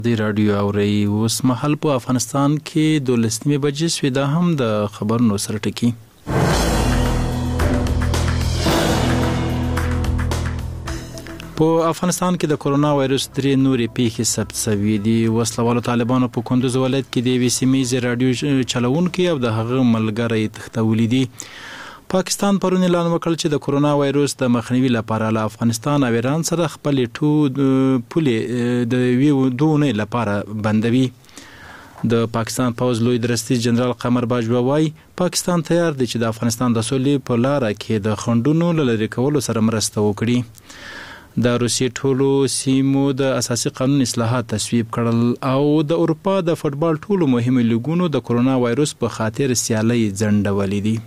د رادیو اوري اوس مهال په افغانستان کې 12 بجې شوې، دا هم د خبرونو سره ټکی. په افغانستان کې د کورونا وایرس 3 نورې پیښې ثبت شوې دي. وسلوالو طالبانو په کندوز ولایت کې د یوې سیمې رادیو چلوونکي او د هغه ملګری تښتولي دي. پاکستان پرون اعلان وکړ چې د کورونا وایرس د مخنیوي لپاره له افغانستان او ایران سره خپل پولې د 2 اونۍ لپاره بندوي. د پاکستان پوځ لوی درستي جنرال قمر باجوا وايي پاکستان تیار دی چې د افغانستان د سولې په لار کې د خنډونو لری کولو سره مرسته وکړي. د روسیې ټولو سیمو د اساسي قانون اصلاحات تصویب کړل او د اروپا د فوتبال ټولو مهمو لیګونو د کورونا وایرس په خاطر سیالي ځنډولې دي.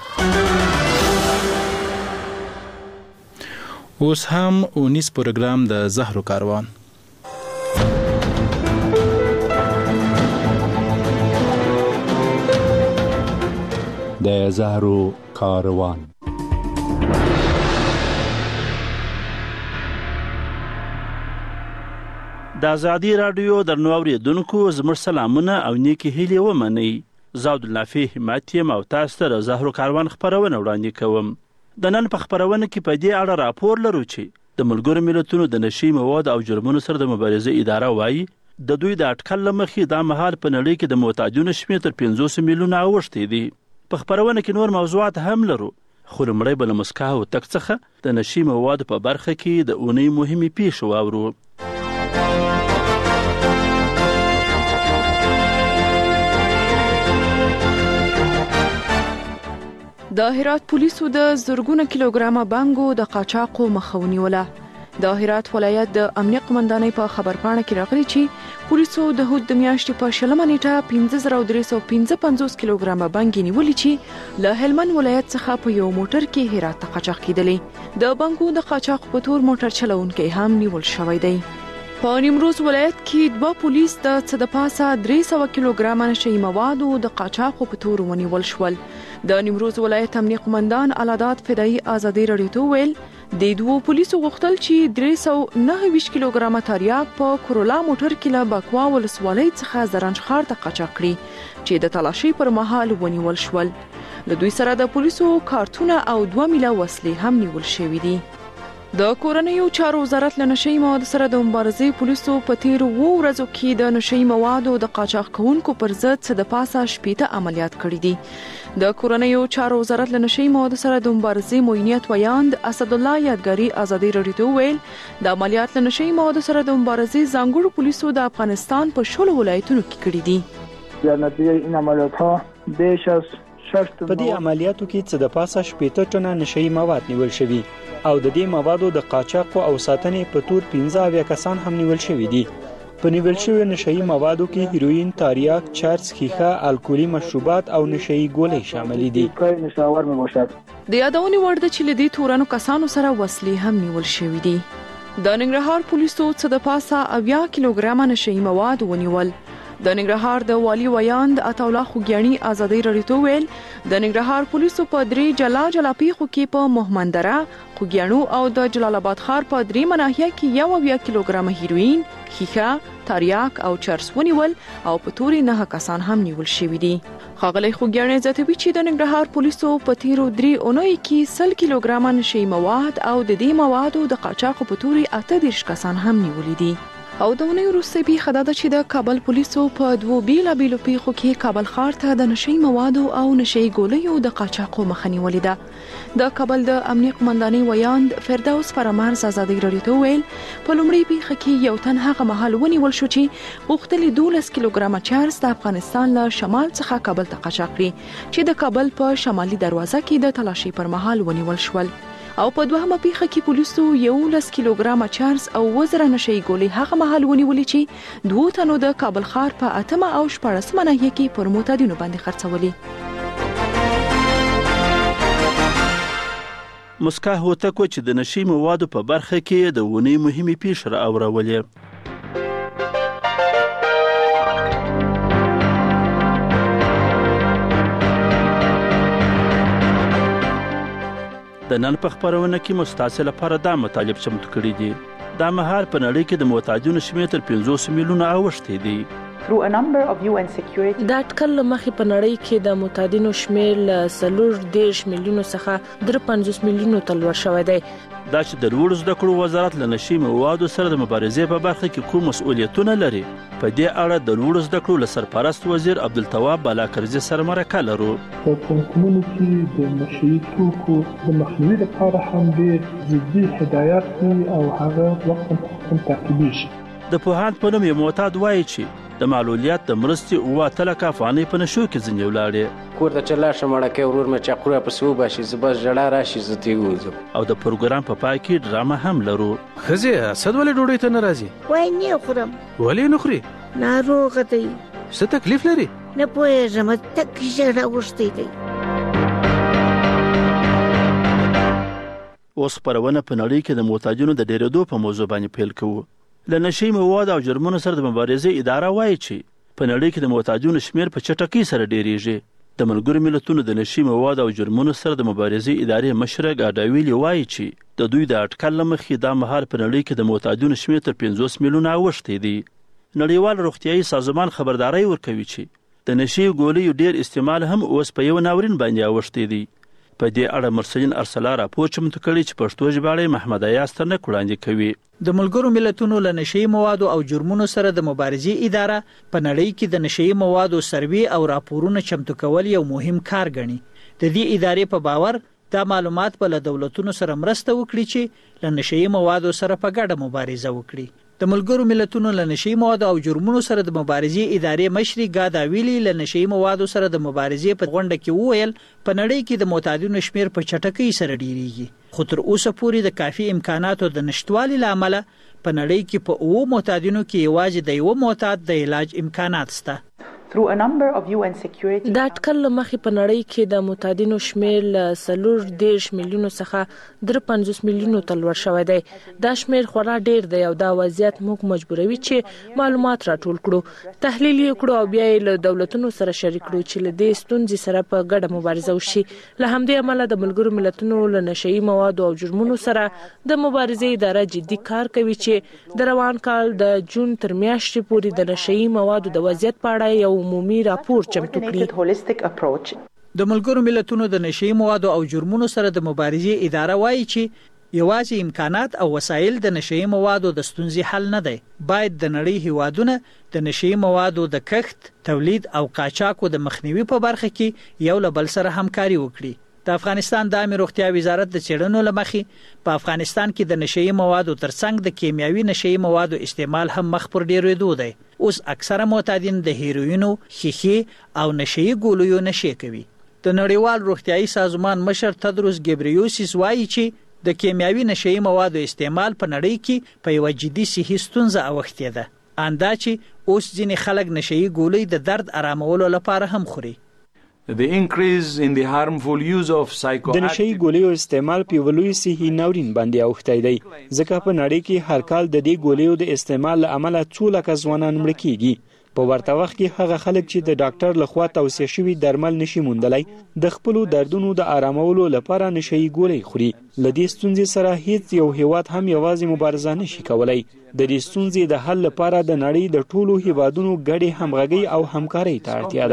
اوس هم اونیس پروګرام د زهرو کاروان. د زهرو کاروان. د ازادي رادیو درنو اوریدونکو زموږ سلامونه او نیکی هیلې ومنئ. زه عبدالنافع همت یم او تاسو ته د زهرو کاروان خپرونه وړاندې کوم. د نن په خپرونه کې په دې اړه راپور لرو چې د ملګرو ملتونو د نشي مواد او جرمونو سره د مبارزې اداره وایي د دوی د اټکل له مخې دا مهال په نړۍ کې د معتادینو شمېر تر 500 میلیونه اوښتی دی. په خپرونه کې نور موضوعات هم لرو، خو لومړی به له مسکا او تک څخه د نشي موادو په برخه کې د اونۍ مهمې پیښې واورو. د هرات پولیسو د زرګونه کیلوګرامه بانګو د قاچاقو مخه ونیوله. د هرات ولایت د امنیه قمندانۍ په خبرپاڼه کې راغلي چې پولیسو د هود د میاشتې په 20 نیټه 15355 کیلوګرامه بانګ نیولې چې له هلمند ولایت څخه په یو موټر کې هرات ته قاچاق کېدلې. د بانګو د قاچاق په تور موټر چلوونکی هم نیول شوی دی. په نیمروز ولایت کې 2 پولیس د څه د پاسه 300 کیلوګرامه نشئی موادو د قاچاقو په تور ونیول شول. د نیمروز ولایت امنیه قمندان علادات فدایي ازادي رادیو ته ویل د 2 پولیسو غوښتل چې 329 کیلوګرامه تریاک په کورولا موټر کې له بکوا ولسوالۍ څخه زرنج ښار ته قاچاق کړي چې د تلاشۍ پر مهال ونیول شول. له دوی سره د پولیسو کارتونه او 2 میله وسلې هم نیول شوې دي. د کورنیو چارو وزارت له نشئی موادو سره د مبارزې پولیسو په تیرو 2 ورځو کې د نشئی موادو د قاچاق کوونکو پر ضد څه د پاسه 18 عملیات کړي دي. د کورنیو چارو وزارت له نشئی موادو سره د مبارزې موینیت ویاند اسد الله یادګاری ازادي رادیو ته ویل د عملیات له نشئی موادو سره د مبارزې ځانګړو پولیسو د افغانستان په 16 ولایتونو کې کړي دي. در نتیجه این عملیات ها بیش از 60 په دې عملیاتو کې څه د پاسه 18 ټنه نشئی مواد نیول شوي او د دې موادو د قاچاق او ساتنې په تور 15 کسان هم نیول شوي دي. په نیول شوی نشئی موادو کې هیروین، تاریاک، چرس، خیخه، الکولي مشروبات او نشئی ګولۍ شامل دي. د یادونې وړ ده چې له دې تورنو کسانو سره وسلې هم نیول شوي دي. د ننګرهار پولیسو څه د پاسه 80 کیلوګرامه نشئی مواد ونیول. د ننګرهار د والی ویاند عطاالله خوګیاڼي ازادي رادیو ته ویل د ننګرهار پولیسو په 3 جلا پیښو کې په مهمندره، خوګیاڼو او د جلال آباد ښار په 3 مناحیه کې 1 کیلوګرامه هیروین، خیخه، تریاک او چرس ونیول او په توري 9 کسان هم نیول شوي دي. ښاغلی خوګیاڼي زیاتوي چې د ننګرهار پولیسو په تیرو 3 اونیو کې 100 کیلوګرامه نشئی مواد او د دې موادو د قاچاقو په توري 38 کسان هم نیولي دي. او د اونۍ وروسته پیښه دا ده چې د کابل پولیسو په 2 بیلابیلو پیښو کې کابل ښار ته د نشئی موادو او نشئی ګولیو د قاچاقو مخه نیولې ده. د کابل د امنیه قمندانۍ ویاند فردوس فرامرز ازادي رادیو ته ویل په لومړۍ پیښه کې یو تن هغه مهال ونیول شو چې غوښتل 12 کیلوګرامه چرس د افغانستان له شمال څخه کابل ته قاچاق کړي چې د کابل په شمالي دروازه کې د تلاشۍ پر مهال ونیول شول. او په 2مه پیښه کې پولیسو 11 کیلوګرامه چرس او وزره نشئی ګولۍ هغه مهال ونیولې چې 2 تنو د کابل ښار په 8مه او 14مه ناحیه کې پر معتادینو باندې خرڅولې. مسکا هوتکو چې د نشئی موادو په برخه کې د اونۍ مهمې پیښې رااورولې. د نن په خپرونه کې مو ستاسو لپاره دا مطالب چمتو کړي دي. دا مهال په نړۍ کې د معتادینو شمېر تر 50 میلیونه اوښتی دی. دا اټکل له مخې په نړۍ کې د معتادینو شمېر له 40 میلیونو څخه 53 میلیونو ته لوړ شوی دی. دا چې د لوړو زده کړو وزارت له نشي موادو سره د مبارزې په برخه کې کوم مسؤلیتونه لري، په دې اړه د لوړو زده کړو له سرپرست وزیر عبدالتواب بالاکرزي سره مرکه لرو. په پوهنتونونو کې د نشي توکو د مخنیوي لپاره هم ډېر جدي هدایات دي او هغه وخت تعقیبېږي. د پوهاند په نوم یو معتاد وایي چې د معلولیت د مرستې 7 افغانۍ په نشو کې ځینې ولاړې. کور ته چې لاړ شم مړکې ورور مې چاقوره پسې وباشي، زه بس ژړا راشي زه ترې ووځم. او د پروګرام په پای کې ډرامه هم لرو. ښځې اسد ولې ډوډۍ ته نه راځي؟ وایي نه خورم. ولې نه خوري؟ ناروغه دی. څه تکلیف لري؟ نه پوهېږم، تک ژړا اوښتی دی. اوس خپرونه په نړۍ کې د معتادینو د ډېرېدو په موضوع باندې پیل کوو. له نشي موادو او جرمونو سره د مبارزې اداره وایي چې په نړۍ کې د معتادینو شمېر په چټکۍ سره ډېرېږي. د ملګرو ملتونو د نشي موادو او جرمونو سره د مبارزې ادارې مشره ګاډاویلي وایي چې د دوی د اټکل له مخې دا مهال په نړۍ کې د معتادینو شمېر تر 50 میلیونه اوښتی دی. نړیوال روغتیایي سازمان خبرداری ورکوي چې د نشي ګولیو ډېر استعمال هم اوس په یو ناورین باندې اوښتی دی. په دې اړه مرسلین ارسلا راپور چمتو کړی چې پښتو ژباړه محمد ایاز ترنک وړاندې کوي. د ملګرو ملتونو له نشي موادو او جرمونو سره د مبارزې اداره په نړۍ کې د نشي موادو سروي او راپورونه چمتو کول یو مهم کار ګڼي. د دې ادارې په باور دا معلومات به له دولتونو سره مرسته وکړي چې له نشي موادو سره په ګډه مبارزه وکړي. د ملګرو ملتونو له نشي موادو او جرمونو سره د مبارزې ادارې مشري ګاډاویلي له نشي موادو سره د مبارزې په غونډه کې وویل په نړۍ کې د معتادینو شمېر په چټکۍ سره ډیریږي، خو تر اوسه پورې د کافي امکاناتو د نشټوالي له امله په نړۍ کې په 9 معتادینو کې یوازې د یو معتاد د علاج امکانات شته. دا اټکل له مخې په نړۍ کې د معتادینو شمېر له 40 میلیونو څخه 53 میلیونو ته لوړ شوی دی. دا شمېر خورا ډېر دی او دا وضعیت موږ مجبوروي چې معلومات راټول کړو، تحلیل یې کړو او بیا یې له دولتونو سره شریک کړو چې له دې ستونزې سره په ګډه مبارزه وشي. له همدې امله د ملګرو ملتونو له نشي موادو او جرمونو سره د مبارزې اداره جدي کار کوي چې د روان کال د جون تر میاشتې پورې د نشي موادو د وضعیت په اړه یو عمومي راپور چمتو کړي. د ملګرو ملتونو د نشي موادو او جرمونو سره د مبارزې اداره وایي چې یوازې امکانات او وسایل د نشي موادو د ستونزې حل نه دی. باید د نړۍ هیوادونه د نشي موادو د کښت، تولید او قاچاقو د مخنیوي په برخه کې یو له بل سره همکاري وکړي. د افغانستان د عامه روغتیا وزارت د څېړنو له مخې په افغانستان کې د نشي موادو ترڅنګ د کیمیاوي نشي موادو استعمال هم مخ پر ډیرېدو دی. اوس اکثره معتادین د هیروینو، ښیښې او نشي ګولیو نشي کوي. د نړیوال روغتیایي سازمان مشر تدروس ګبریوسیس وایي چې د کیمیاوي نشي موادو استعمال په نړۍ کې په یو جدي صحي ستونزه اوښتې ده. اندا چې اوس ځینې خلک نشي ګولۍ د درد آرامولو لپاره هم خوري. The increase in the harmful use of psychoactive د نشي ګولیو استعمال په ولوي صحي ناورین باندې اوښتی دی، ځکه په نړۍ کې هر کال د دې ګولیو د استعمال له امله 2 لکه ځوانان مړه کیږي. په ورته وخت کې هغه خلک چې د ډاکټر لخوا توصیه شوي درمل نشي موندلی د خپل دردونو د آرامولو لپاره نشي ګولۍ خوري. ل دې ستونزې سره هیڅ یو هیواد هم یوازې مبارزه نشي کولای. د دې ستونزې د حل لپاره د نړۍ د ټولو هیوادونو ګډې همغږي او همکارۍ ته اړتیا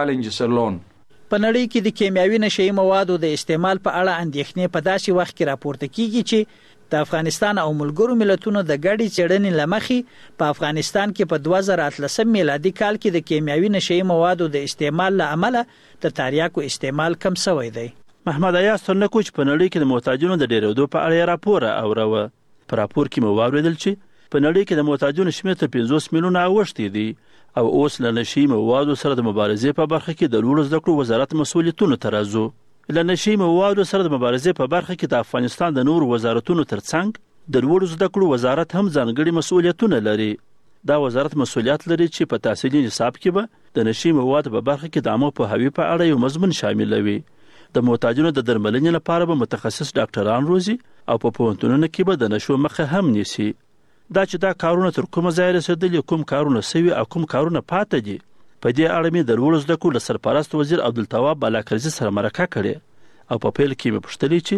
ده. په نړۍ کې د کیمیاوي نشي موادو د استعمال په اړه اندېښنې په داسې وخت کې راپورته کیږي چې د افغانستان او ملګرو ملتونو د ګډې څېړنې له مخې په افغانستان کې په 2018 میلادي کال کې د کیمیاوي نشي موادو د استعمال له امله د تریاکو استعمال کم شوی دی. محمد ایاز ترنک چې په نړۍ کې د معتادینو د ډېرېدو په اړه راپور اوروه. په راپور کې مو واوریدل چې په نړۍ کې د معتادینو شمېر تر 50 میلیونه اوښتی دی او اوس له نشي موادو سره د مبارزې په برخه کې د لوړو زده کړو وزارت مسؤلیتونو ته راځو. له نشي موادو سره د مبارزې په برخه کې د افغانستان د نورو وزارتونو ترڅنګ د لوړو زده کړو وزارت هم ځانګړي مسؤلیتونه لري. دا وزارت مسؤلیت لري چې په تحصیلي نصاب کې به د نشي موادو په برخه کې د عامه پوهاوي په اړه یو مضمون شاملوي. د معتادینو د درملنې لپاره به متخصص ډاکټران روزي او په پوهنتونونو کې به د نشو مخه هم نیسي. دا چې دا کارونه تر کومه ځای رسېدلي، کوم کارونه سوي او کوم کارونه پاتې دي، په دې اړه مې د لوړو زده کړو له سرپرست وزیر عبدالتواب بالاکرزي سره مرکه کړې او په پیل کې مې پوښتلې چې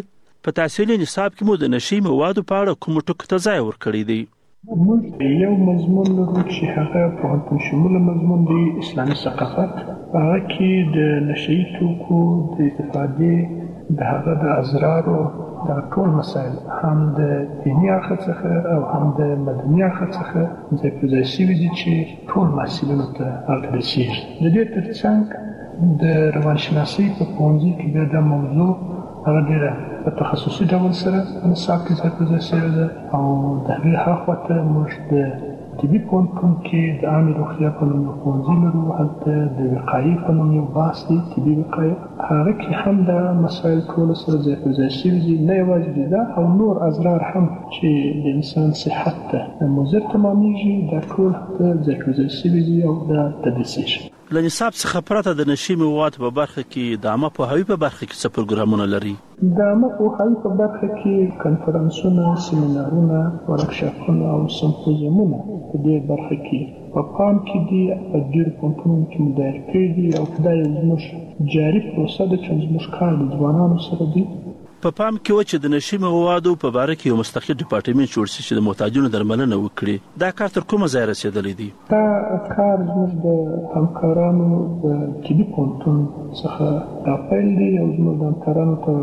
په تحصیلي نصاب کې مو د نشي موادو په اړه کوم ټکو ته ځای ورکړی دی؟ موږ یو مضمون لرو چې هغه پوهنتون شموله مضمون دی اسلامي ثقافت. هغه کې د نشهیي توکو د استفادې د هغه د اضرارو د ټول مسایل هم د دیني اړخ څخه او هم د مدني اړخ څخه ځای په ځای شوي دي چې ټول محصلینو ته هغه رسېږي. د دې ترڅنګ د روانشناسۍ په پوهنځي کې بیا دا موضوع هغه ډېره په تخصصي ډول سره په نصاب کې ځای په ځای شوې ده او د هغې هاخوا ته موږ د طبي پوهنتون کې د عامې روغتیا په نوم یو پوهنځي لرو. هلته د وقایې په نوم یو بحث دی، طبي وقایه. هغه کې هم دا مسایل ټول سره ځای په ځای شوي دي، نه یوازې دا او نور اضرار هم چې د انسان صحت ته مضر تمامیږي، دا ټول ځای په ځای شوي دي او دا تدریسیږي. له نصاب څخه پرته د نشي موادو په برخه کې د عامه پوهاوي په برخه کې څه پروګرامونه لري؟ د عامه پوهاوي په برخه کې کنفرانسونه، سیمینارونه، ورکشاپونه او سمپوزیمونه په دې برخه کې په پام کې دي. په ډېرو پوهنتونونو کې مدایر کړي دي او دا یو زموږ جاري پروسه ده چې زموږ کار د ځوانانو سره دی. په پام کې و چې د نشي موادو په باره کې یو مستقل ډپارټمنټ جوړ شي چې د محتاجونو درملنه وکړي. دا کار تر کومه ځای رسېدلی دی؟ دا کار زموږ د همکارانو د طبي پوهنتون څخه راپیل دی او زموږ د همکارانو تر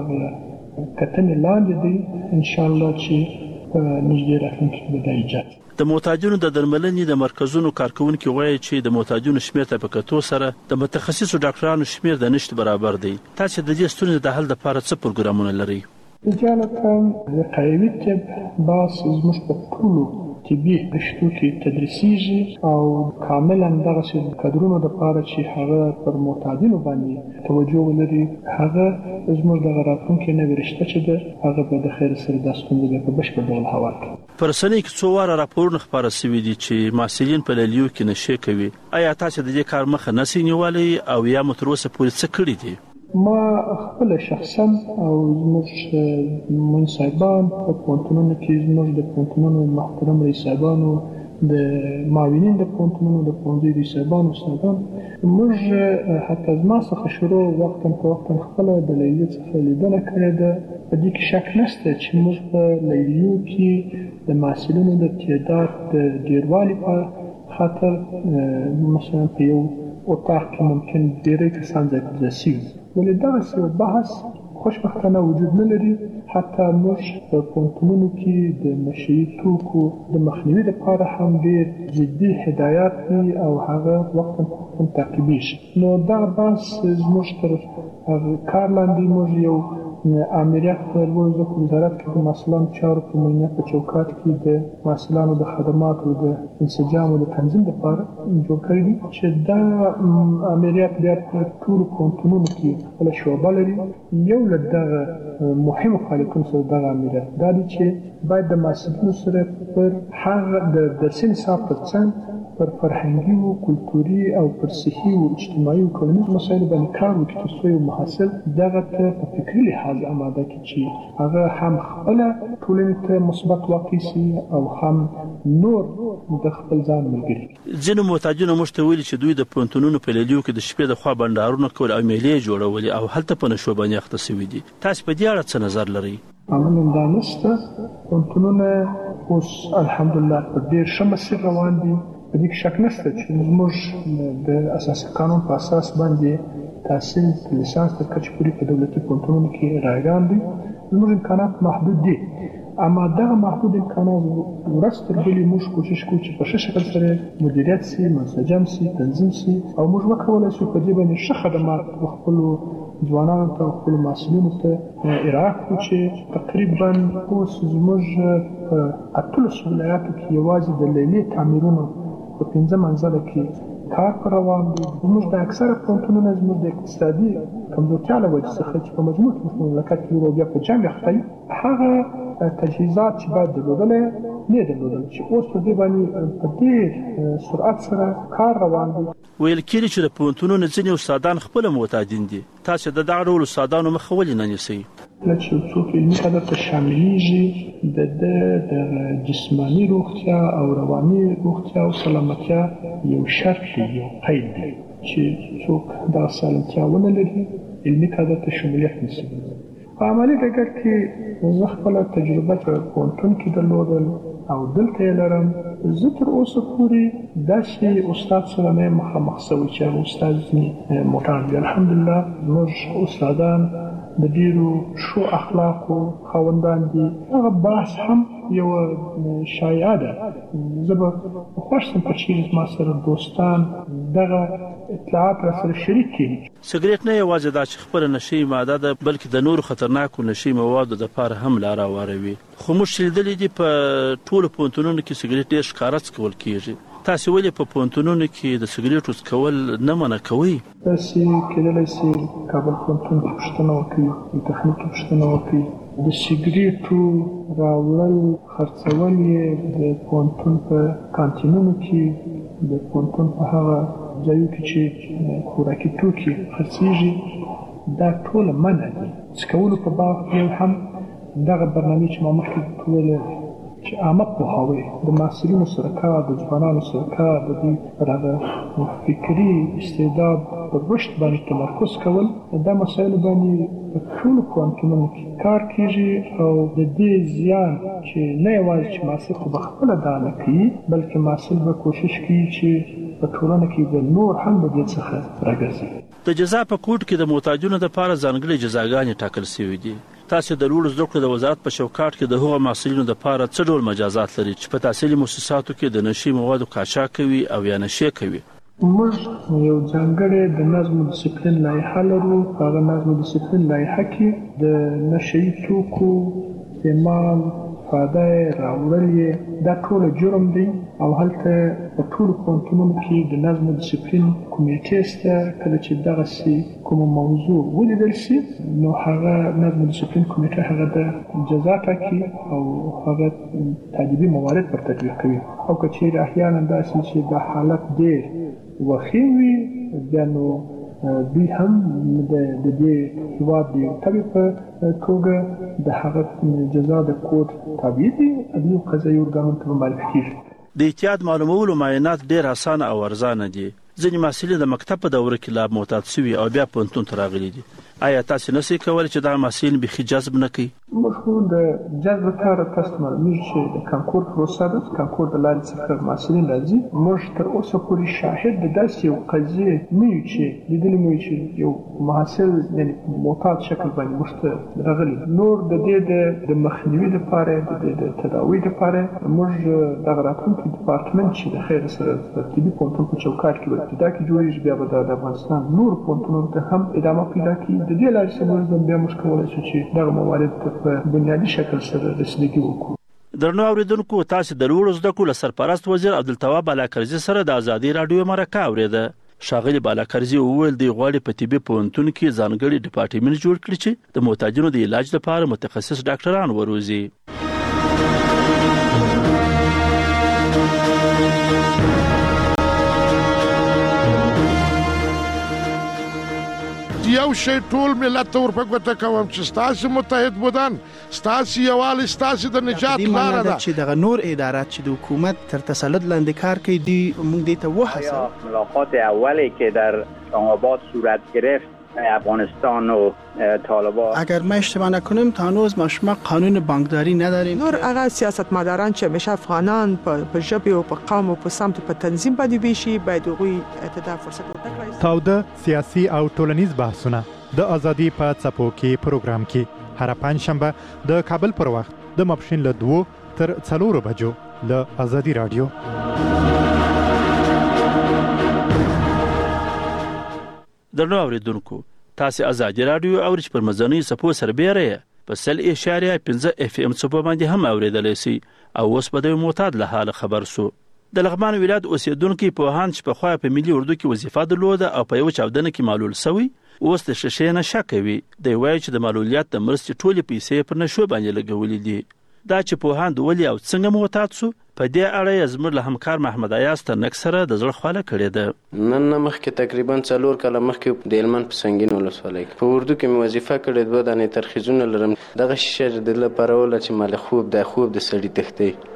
کتنې لاندې دی. انشاءالله چې په نږدې راتلونکي کې به دا ایجاد. د محتاجونو د درملنې د مرکزونو کارکونکي وایي چې د محتاجونو شمېر ته په کتو سره د متخصصو ډاکټرانو شمېر د نشت برابر دی. تاسو د دې ستونزې د حل لپاره څه پروګرامونه لرئ؟ اجالتا وقایوي طب بحث زموږ په ټولو طبي رشتو کې تدریسیږي او کاملا دغسې کادرونو دپاره چې هغه پر محتاجینو باندې توجه ولري، هغه زموږ دغه راتلونکې نوې رشته چې ده هغه به د خیر سره دا ستونزه بیا په بشپړ ډول هوار کړي. په رسنیو کې څو واره راپورونه خپاره شوي دي چې محصلین په لیلیو کې نشې کوي. آیا تاسو د دې کار مخه نسئ نیولی او یا مو تر اوسه پورې څه کړي دي؟ ما خپل شخصا او زموږ منصبان په پوهنتونونو کې زموږ د پوهنتونونو محترم رئیس صاحبانو، د معاونین د پوهنتونونو د پوهنځي رئیس صاحبانو، استادان، موږ حتی زما څخه شروع وختا په وختا خپله د لیلیې څخه لیدنه کړې ده. په دې کې شک نشته چې موږ په لیلیو کې د محصلینو د تعداد د ډېروالي په خاطر مثلا په یو اتاق کې ممکن ډېری کسان ځای پر ځای شوي، ولې دغسې یو بحث خوشبختانه وجود نه لري. حتی موږ په پوهنتونونو کې د نشهیي توکو د مخنیوي لپاره هم ډېر جدي هدایات دي او هغه وختا په وختا تعقیبېږي. نو دغه بحث زموږ تر کار لاندې موږ یو امریت په لوړ زده کړو وزارت کې د محصلانو چارو په مدیریت په چوکاټ کې د محصلانو د خدماتو د انسجام او د تنظیم لپاره جوړ کړی دي چې دا امریت بیا په ټولو پوهنتونونو کې خپله شعبه لري. یو له دغه مهمو فعالیتونو سره دغه امریت دا دی چې باید د محصلینو سره پر هغه د درسي نصاب تر څنګ پر فرهنګي او کلتوري او پر صحي او اجتماعي او ټولنیز مسایلو باندې کار وکړي تر څو یو محصل دغه ته په فکري لحاظ اماده کړي چې هغه هم خپله ټولنې ته مثبت واقع شي او هم نور د خپل ځان ملګري. ځینو محتاجینو موږ ته ویلي چې دوی د پوهنتونونو په لیلیو کې د شپې د خوا بنډارونه کول او میلې جوړولې او هلته په نشو باندې اخته شوي دي. تاسو په دې اړه څه نظر لرئ؟ عملاً دا نشته. پوهنتونونه اوس الحمدلله په ډېر ښه مسیر روان دي. په دې کې شک نشته چې زموږ د اساسي قانون په اساس باندې تحصیل د لیسانس تر کچې پورې په دولتي پوهنتونونو کې رایګان دي. زموږ امکانات محدود دي، اما دغه محدود امکانات ورځ تر بلې موږ کوشش کوو چې په ښه شکل سره مدیریت سي، منسجم سي، تنظیم سي او موږ وکولی شو په دې باندې ښه خدمات خپلو ځوانانو ته او خپلو محصلینو ته ارائه کړو چې تقریبا اوس زموږ په 18 ولایاتو کې یوازې د لیلیې تعمیرونو په 15 منزله کې کار پر روان دی. زموږ د اکثره پوهنتونونه زموږ د اقتصادي کمزورتیا له وجې څخه چې په مجموع کې مملکت کې بیا په جنګ اخته وي، هغه تجهیزات چې باید درلودلی نه درلودل چې اوس په دې باندې په ډېر سرعت سره کار روان دی. ویل کېږي چې د پوهنتونونو ځینې استادان خپله محتاجین دي. تاسو د دغه ډول استادانو مخه ولې نه نیسئ؟ کله چې څوک علمي کادر ته شاملیږي د جسماني روغتیا او رواني روغتیا او سلامتیا یو شرط دی، یو قید دی چې څوک دا سلامتیا ونه لري علمي کادر ته شمولیت نشي. په عملي ډګر کې زه خپله تجربه په پوهنتون کې درلودل او دلته یې لرم. زه تر اوسه پورې داسې استاد سره نه یم مخامخ شوی چې هغه استاد ځینې موټان دي. الحمدلله زموږ استادان د ډېرو ښو اخلاقو خاوندان دي. هغه بحث هم یوه شایعه ده. زه به خوښ شم که چیرې زما سره دوستان دغه اطلاعات را سره شریک کړي. سګریټ نه یوازې دا چې خپله نشي ماده ده بلکې د نورو خطرناکو نشي موادو دپاره هم لاره هواروي. خو موږ چې لیدلي دي په ټولو پوهنتونونو کې سګریټ ډېر ښکاره څکول کېږي. تاسې ولې په پوهنتونونو کې د سګریټو څکول نه منع کوئ؟ تاسې کېدلی سي کابل پوهنتون کې پوښتنه وکړئ، د تخنیک کې پوښتنه وکړئ. د سګریټو راوړل خرڅول یې د پوهنتون په کانتینونو کې د پوهنتون په هغه ځایو کې چې خوراکي توکي خرڅېږي دا ټوله منع دي. څکولو په باب یو هم دغه برنامې چې ما مخکې ویلې چې عامه پوهاوی د محصلینو سره کار، د ځوانانو سره کار، د دوی پر هغه فکري استعداد پر رشد باندې تمرکز کول، دا مسایلو باندې په ټولو پوهنتونونو کې کار کېږي او د دې زیان چې نه یوازې چې محصل خو به خپله دا نه کوي بلکې محصل به کوشش کوي چې په ټولنه کې د نور هم د دې څخه راګرځي. د جزا په کوډ کې د محتاجونو لپاره ځانګړې جزاګانې ټاکل شوي دي. تاسو د لوړو زده کړو د وزارت په چوکاټ کې د هغو محصلینو لپاره څه ډول مجازات لري چې په تحصیلي مؤسساتو کې د نشي موادو قاچاق کوي او یا نشي کوي؟ موږ یو ځانګړی د نظم او ډیسپلین لایحه لرو. هغه نظم او ډیسپلین لایحه کې د نشي توکو استعمال، فاده راوړل دا ټول جرم دی او هلته په ټولو پوهنتونونو کې د نظم او ډیسپلین کمیټې شته. کله چې دغسې کومه موضوع ولیدل شي نو هغه نظم او ډیسپلین کمیټه هغه د جزا ټاکي او هغه تادیبي موارد پر تطبیق کوي. او که چیرې احیانا داسې چې د حالت ډېر وخیم وي بیا نو دوی هم د دې هېواد د یو تبع په توګه د هغه جزا د کوډ تابع دي. عدلي او قضایي ارګانونو ته معرفي کېږي. د اعتیاد معلومولو معاینات ډېر اسانه او ارزانه دي. ځینې محصلین د مکتب په دوره کې لا معتاد شوي او بیا پوهنتون ته راغلي دي. آیا تاسې نشئ کولی چې دا محصلین بیخي جذب نه کوي؟ موږ خو د جذب لپاره تاسو معلومیږي چې د کانکور پروسه ده. کانکور د لارې څخه محصلین راځي. موږ تر اوسه پورې شاهد د داسې یو قضیې نه یو چې لیدلی مو چې یو محصل یعنې معتاد شکل باندې موږ ته راغلی. نور د دې د مخنیوي لپاره د تداوي لپاره موږ دغه راتلونکي ډپارټمنټ چې د خیر سره د طبي پوهنتون په چوکاټ کې ابتدا کې جوړېږي بیا به د افغانستان نور پوهنتونونو ته هم ادامه پیدا کړي. د دې لارې سره بیا موږ کولی شو چې دغه موارد په بنیادي شکل سره رسیدګي وکړو. درنو اوریدونکو، تاسو د لوړو زده کړو له سرپرست وزیر عبدالتواب بالاکرزي سره د ازادي راډیو مرکه اوریده. ښاغلي بالاکرزي وویل دی غواړي په طبي پوهنتون کې ځانګړي ډپارټمنټ جوړ کړي چې د محتاجینو د علاج لپاره متخصص ډاکټران وروزي. یو شی ټول ملت ته ورپګوته کوم چې ستاسو متحد بودن، ستاسو یووالی، ستاسو د نجات لاره ده. چې دغه نور ادارات چې د حکومت تر تسلط لاندې کار کوي دی موږ دې ته وحسه. ملاقات اولی که در اسلام‌آباد صورت گرفت افغانستان و طالبان، اگر ما اشتباه نکنیم تا هنوز ما قانون بانکداری نداریم. نور هغه سیاستمداران چې همیشه افغانان په ژبه او په قوم او په سمت په تنظیم باندې ویشي باید هغوی ته فرصت ورکړي. تاوده سیاسي او ټولنیز بحثونه د ازادي په څپو کې پروګرام کې هر پنځشنبه د کابل پر وخت د ماپښین له 2 تر 4 بجو له ازادي رادیو. درنو اوریدونکو، تاسو ازادي رادیو اورئ پر مزنی سپو سربېره په 1.5 FM څپو باندې هم اوریدلای شئ. او اوس په د معتاد له حال خبر سو. د لغمان ولایت اوسیدونکو په هان چې په خوا په ملي اردو کې وظیفه درلوده او په یو چاودنه کې معلول شوی، اوس د شیشې نه شک کوي. دی وایي چې د معلولیت د مرستې ټولې پیسې پر نشو باندې لګولې دي. دا چې په هان د ولي او څنګه معتاد سو په دې اړه زموږ له همکار محمد ایاز ترنک سره د زړه خواله کړې ده. نن مخکې تقریبا 4 کاله مخکې د هلمند په سنګین ولسوالۍ په اردو کې مې وظیفه کړې 2 دانې ترخیزونه لرم. دغه شیشه د لپاره ولا چې مال خوب د سړی تختی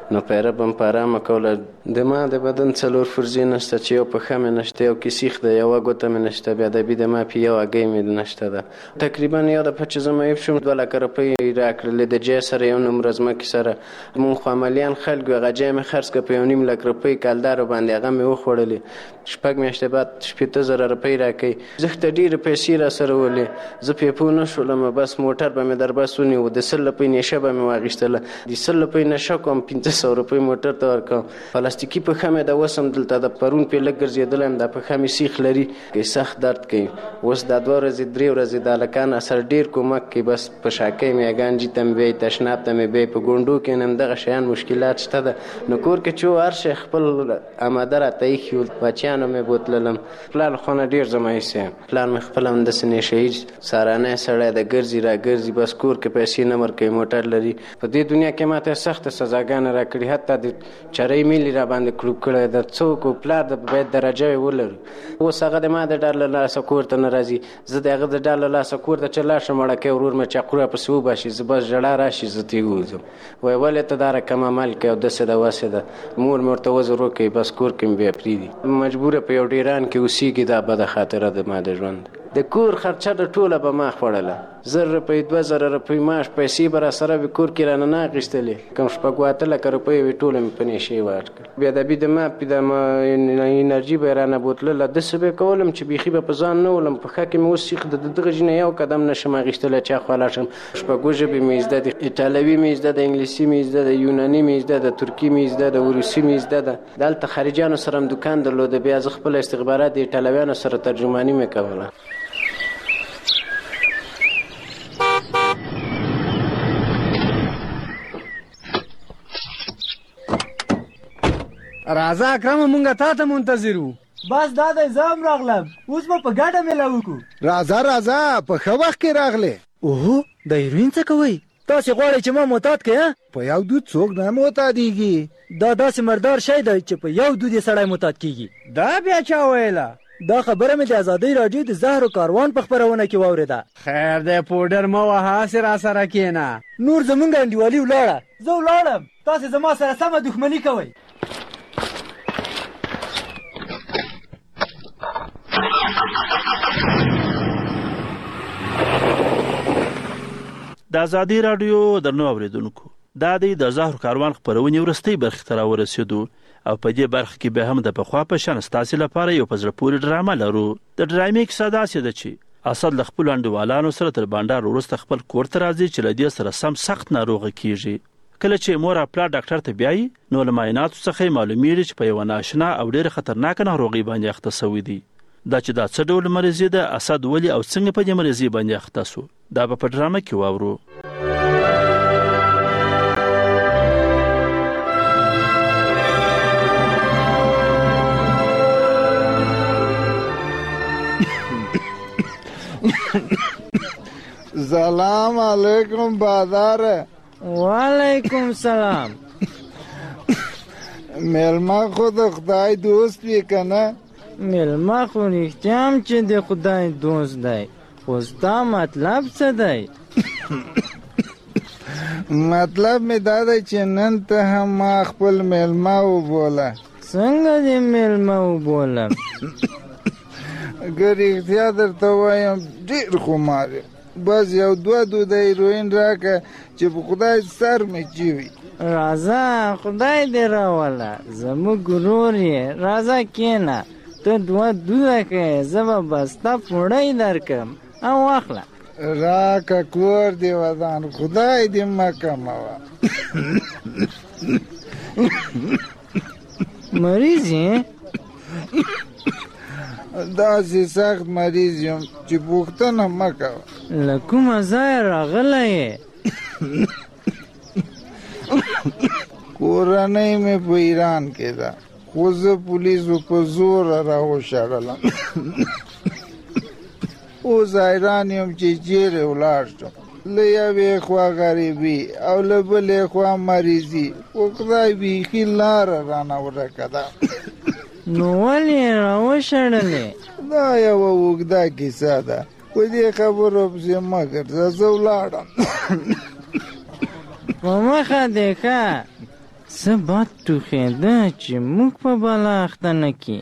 نو پیره به م په ارامه کوله. د ما د بدن 4 فرزې نشته چې یو پښه مې نشته، یو کې سیخ ده، یوه ګوته مې نشته، بیا ادبي د ما په یو هګۍ مې نشته ده. تقریبا یاده په چې زه معیب شوم 2 لکه روپۍ راکړلې د جای سره یو نومره ځمکې سره. مونږ خو عملیان خلک یو، هغه جای مې خرڅ کړه په 1.5 لک روپۍ کالدارو باندې، هغه مې وخوړلې. 6 میاشتې بعد 80,000 روپۍ راکوي. زه ته ډېرې پیسې را سره ولې، زه پې پوه نه شولم. بس موټر به مې در بس ونیو، د 100 روپۍ نشه به مې واخیستله. د 100 روپۍ نشه کوم 500 روپۍ موټر ته ورکوم. پلاستیکي پښه مې د وسم دلته د پرون پې لږ ګرځېدلی یم، دا پښه مې سیخ لري، سخت درد کوي. اوس دا 2 ورځې 3 ورځې د هلکان سره ډېر کومک کوي. بس په شاکۍ مې ګانجي ته مې بیایي، تشناب ته مې بیایي، په ګونډو کې نم دغه شیان مشکلات شته ده. نو کور کې چې هر شی خپل آماده راته ایښي وو، بچیانو مې بوتللم. پلار خو نه ډېر زه مایوسه یم. پلار مې خپله همداسې نشهیي سهارنی سړی د ګرځي را ګرځي، بس کور کې پیسې نه ورکوي، موټر لري. په دې دنیا کې ماته سخته سزاګانې راکړي، حتی د چرۍ میلې را باندې کړوب کړی ده. څوک پلار د باید درجه یې ولري. اوس هغه د ما د ډار له لاسه کور ته نه راځي، زه د هغه د ډار له لاسه کور ته چې لاړ شم وړکی ورور مې چاقو راپسې وباشي، زه بس ژړا راشي زه ترې ووځم. وایي ولې ته دا رقم عمل کوې او داسې ده وسې ده. مور مې ورته وزر وکوي، بس کور کې مې بیا پرېږدي. مجبوره په یو ډیران کې اوسېږي. دا بده خاطره ده ما د ژوند. د کور خرچه د ټوله به ما خوړله. 1,000 روپۍ 2,000 روپۍ معاش پیسې به را سره وي، کور کې رانه نه اخیستلې. کوم 8 لکه روپۍ وي ټوله مې په نشې ورکړه. بیا ادبي د ما د انرژي به یې رانه بوتلله. داسې به یې کولم چې بیخي به په ځان نه ولم. پښه کې مې اوس سیخ د دغه ژینه یو قدم نشم اخیستلی چې اخوا لاړ شم. 6 ژبې مې زده دي، ایټالوي مې زده ده، انګلیسي مې زده ده، یوناني مې زده ده، ترکي مې زده ده، روسي مې زده ده. دلته خارجیانو سره هم دوکان درلوده، بیا زه خپل استخبارات د ایټالویانو سره ترجماني مې کوله. راځه اکرم، مونږه تا ته منتظر وو. بس دا دی زه هم راغلم، اوس به په ګډه میله وکړو. راځه په ښه وخت کې راغلې. اوهو د هیروین څه کوئ؟ تاسې غواړئ چې ما معتاد کړئ؟ په یو دود څوک نه معتادېږي. دا داسې مردار شی دی چې په یو دود یې سړی معتاد کېږي. دا بیا چا ویله؟ دا خبره مې د ازادۍ راډیو د زهرو کاروان په خپرونه کې واورېده. خیر دی پوډر مه وهه، هسې را سره کښېنه. نور زمونږ انډیوالي ولاړه، زه ولاړم، تاسې زما سره سمه دښمني کوئ. د ازادۍ راډیو درنو اوریدونکو، دا دی د زهرو کاروان خپرونې وروستۍ برخې ته راورسېدو او په دې برخه کې به هم د پخوا په شان ستاسې لپاره یو په زړه پورې ډرامه لرو. د ډرامې کیسه داسې ده چې اسد له خپلو انډیوالانو سره تر بانډار وروسته خپل کور ته راځي چې له دې سره سم سخت ناروغه کیږي. کله چې مور او پلار ډاکټر ته بیایي، نو له معایناتو څخه یې معلومیږي چې په یوه ناشنا او ډېره خطرناکه ناروغۍ باندې اخته سوی دی. دا چې دا څه ډول مریضي ده، اسد ولې او څنګه په دې مریضۍ باندې اخته سو، دا به په ډرامه کې واورو. سلام علیکم بازار. وعلیکم سلام. میلمه خود خدای دوست وی کنه؟ میلمه خو رښتیا هم چې د خدای دوست دی، خو ستا مطلب څه دی؟ مطلب مې دا دی چې نن ته هم ما خپل میلمه وبوله. څنګه دې میلمه وبولم؟ که رښتیا درته وایم ډېر خمار یم. بس یو 2 دوده هیروین راکه چې په خدای سر مې چوي. راځه خدای دې راوله، زموږ ورور یې، راځه کښېنه. ته 2 دوده کوې، زه به بسته پوړی درکړم او واخله. راکه کور دې ودان، خدای دې مه کموه. مریض یې؟ داسې سخت مریض یم چې پوښتنه مه کوه. له کومه ځایه راغلی یې؟ کورنۍ مې په ایران کې ده، خو زه پولیسو په زوره راوشړلم. اوس حیران یم چې چیرې ولاړ شم. له یوې خوا غریبي او له بلې خوا مریضي، خو خدای بیخي لاره رانه ورکه ده. نو ولې یې راوشړلې؟ دا یوه اوږده کیسه ده، په دې خبرو پسې مه ګرځه، زه ولاړم. په مخه دې ښه. څه بد ټوخېده چې موږ په بلا اخته نه کړي.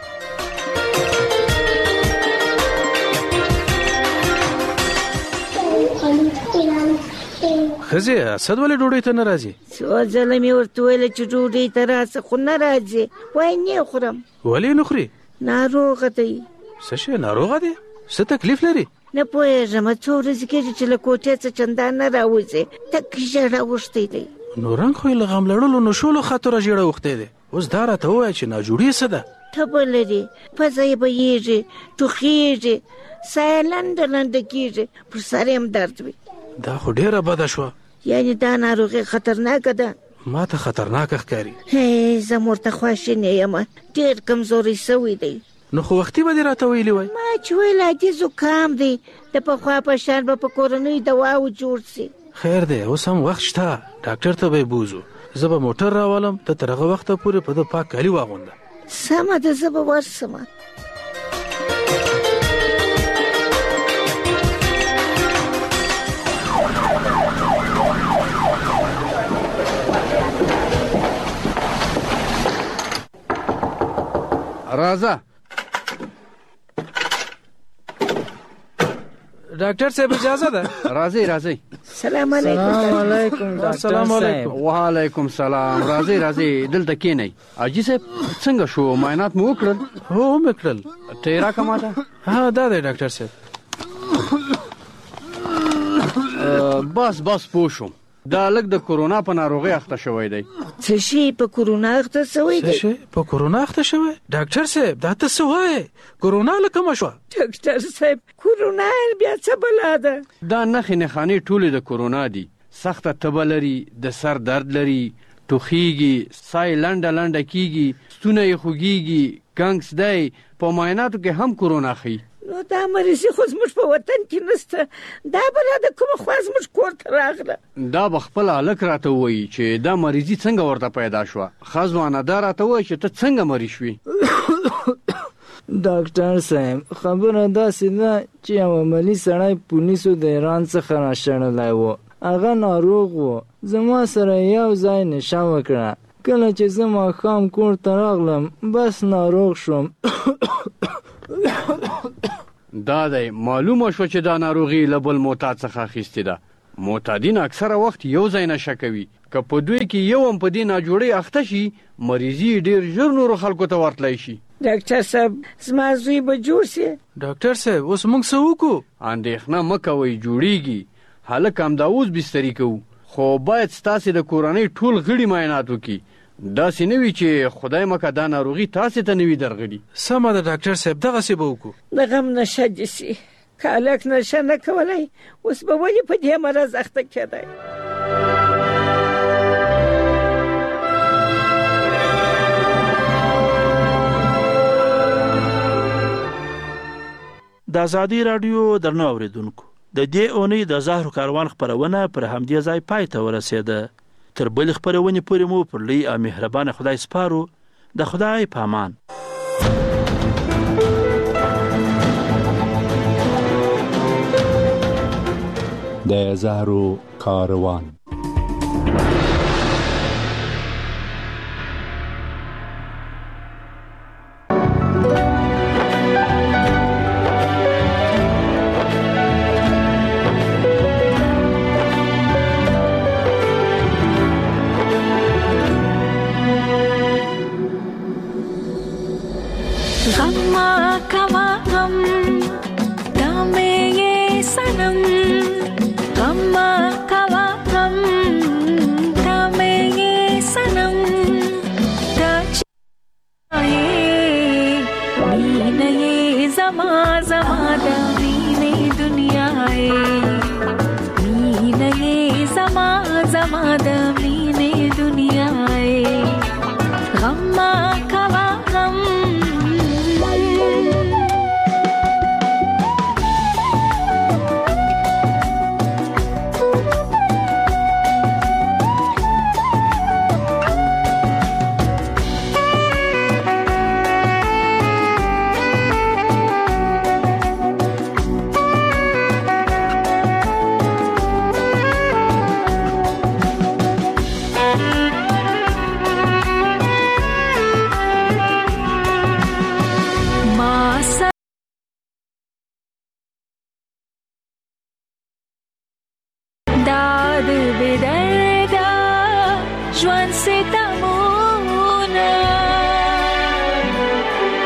ښځې اسد ولې ډوډۍ ته نه راځي؟ څو ځله مې ورته ویله چې ډوډۍ ته راځه خو نه راځي. وایي نه خورم. ولې نه خوري؟ ناروغه دی. څه شی ناروغه دی؟ څه تکلیف لري؟ نه پوهېږم څو ورځې کېږي چې له کوټې څخه چندان نه راوځي. تک ژړه اوښتی دی. نو رنګ خو یې له غم لړلو نشولو خاطره ژېړه اوښتی دی. اوس دا راته ووایه چې ناجوړي څه ده؟ تبه لري، پزه یې بهیږي، ټوخېږي، ساه یې لنډه لنډه کېږي، پر سر یې هم درد وي. دا خو ډېره بده شوه. یعنې دا ناروغي خطرناکه ده؟ ما ته خطرناکه ښکاري. زه ورته خواشینې یم، ډېر کمزوری سوی دی. نو خو وختي به دې راته ویلي وای. ما چې ویل عادي زکام دی، د پخوا په شان به په کورنیو دواو جوړ سي. خیر دی، اوس هم وخت شته، ډاکټر ته به یې بوځو. زه به موټر راولم، ته تر هغه وخته پورې په ده پاک کالي واغونده. سمه ده، زه به ورسمه. راځه ډاکټر صاحب اجازه ده؟ راځئ راځئ. سلام علیکم. السلام علیکم. وعلیکم السلام. راځئ دلته کېنئ. حاجي صاحب څنګه شو؟ معاینات مو وکړل؟ هو مې کړل. ټی راکه ماته. ها دا دی ډاکټر صاحب. بس پوه شوم. دا لږ د کورونا په ناروغۍ اخته شوی دی. څه شي په کورونا اخته شوی دی؟ څه شي په کورونا اخته شوی؟ ډاکټر صاحب دا ته څه وایې؟ کورونا له کومه شوه؟ ډاکټر صاحب کورونا بیا څه بلا ده؟ دا نښې نښانې ټولې د کورونا دي. سخته تبه لري، د سر درد لري، ټوخیږي، ساه یې لنډه لنډه کېږي، ستونه یې خوږېږي، ګنګس دی. په معایناتو کې هم کورونا ښیي. نو دا مریضي خو زموږ په وطن کې نشته. دا بلا د کومه خوا زموږ کور ته راغله؟ دا به خپل هلک راته وایي چې دا مریضي څنګه ورته پیدا شوه. ښځوانه دا راته وایي چې ته څنګه مریض شوې. ډاکټر صاحب خبره داسې ده چې یو عملي سړی پولیسو د ایران څخه راشړلی و. هغه ناروغ و. زما سره یو ځای نشه وکړه. کله چې زه ماښام کور ته راغلم بس ناروغ شوم. دا دی معلومه شوه چې دا ناروغي له بل معتاد څخه اخیستې ده. معتادین اکثره وخت یو ځای نشه کوي. که په دوی کې یو هم په دې ناجوړۍ اخته شي، مریضي ډېر ژر نورو خلکو ته ورتلی شي. ډاکټر صاحب زما زوی به جوړ شي؟ ډاکټر صاحب اوس موږ څه وکړو؟ اندېښنه مه کوئ، جوړیږي. هلک همدا اوس بستري کوو، خو باید ستاسې د کورنۍ ټول غړي معاینات وکړي. داسې نه وي چې خدای مکه دا ناروغي تاسې ته نه وي درغلي. سمه ده ډاکټر صاحب، دغسې به وکړو. د غم نشه دې سي. که هلک نشه نه کولی اوس به ولې په دې مرض اخته کېدی؟ د ازادي راډیو درنو اوریدونکو، د دې اونۍ د زهرو کاروان خپرونه پر همدې ځای پای ته ورسېده. تر بلې خپرونې پورې مو پر لوی او مهربانه خدای سپارو. د خدای په امان. د زهرو کاروان. زما د